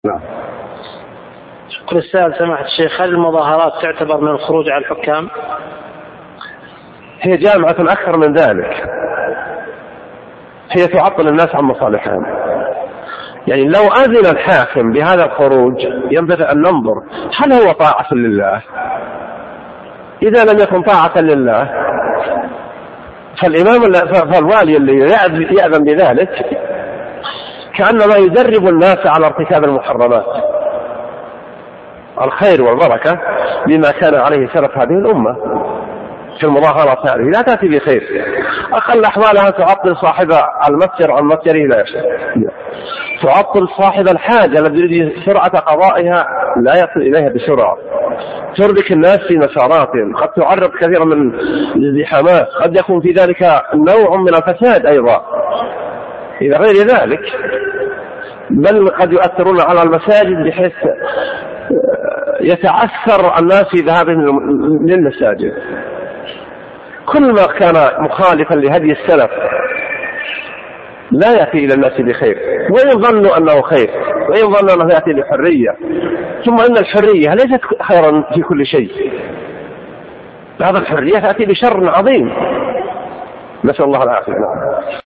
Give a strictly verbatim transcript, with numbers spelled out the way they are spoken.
نعم. يقول السائل سماحة الشيخ: هل المظاهرات تعتبر من الخروج على الحكام؟ هي جامعة أكثر من ذلك، هي تعطل الناس عن مصالحهم. يعني لو أذن الحاكم بهذا الخروج ينبغي أن ننظر هل هو طاعة لله. إذا لم يكن طاعة لله فالإمام فالوالي اللي يأذن بذلك كأنما يدرب الناس على ارتكاب المحرمات. الخير والبركة بما كان عليه سلف هذه الأمة في المظاهرات هذه لا تأتي بخير. أقل أحوالها تعطل صاحب المتجر عن متجره لا يشاء، تعطل صاحب الحاجة الذي يريد سرعة قضائها لا يصل إليها بسرعة، تربك الناس في مساراتهم، قد تعرض كثيرا من الازدحامات، قد يكون في ذلك نوع من الفساد أيضا إلى غير ذلك، بل قد يؤثرون على المساجد بحيث يتعثر الناس في ذهابهم للمساجد. كل ما كان مخالفا لهدي السلف لا يأتي إلى الناس بخير، وإن ظنوا أنه خير، وإن ظنوا أنه يأتي بحرية. ثم إن الحرية ليست خيرا في كل شيء، بعض الحرية تأتي بشر عظيم، نسأل الله العافية.